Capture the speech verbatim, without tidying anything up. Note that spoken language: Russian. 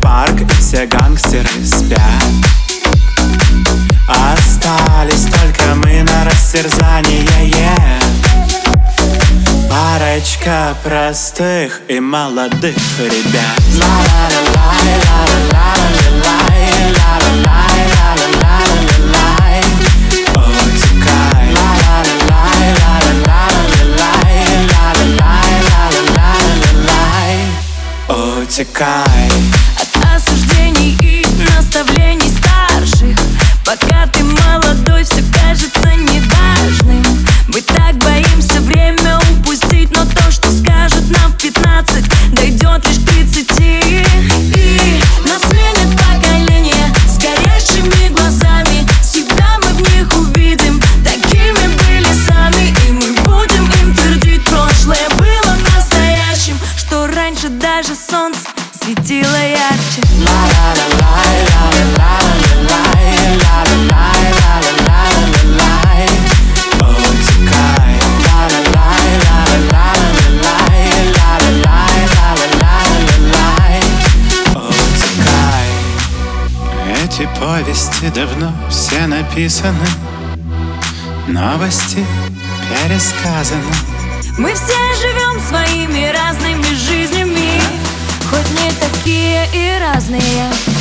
парк, и все гангстеры спят. Остались только мы на растерзание, yeah. Парочка простых и молодых ребят. Утекай от осуждений и наставлений старших. Пока ты молодой, все кажется неважным. Мы так боимся время упустить, но то, что скажут нам в пятнадцать, дойдет лишь к тридцати. И нас сменит поколение с горящими глазами. Всегда мы в них увидим, такими были сами. И мы будем им твердить: прошлое было настоящим, что раньше даже солнце светило ярче. Эти повести давно все написаны, новости пересказаны. Мы все живем своими разными жизнями, хоть не такие и разные.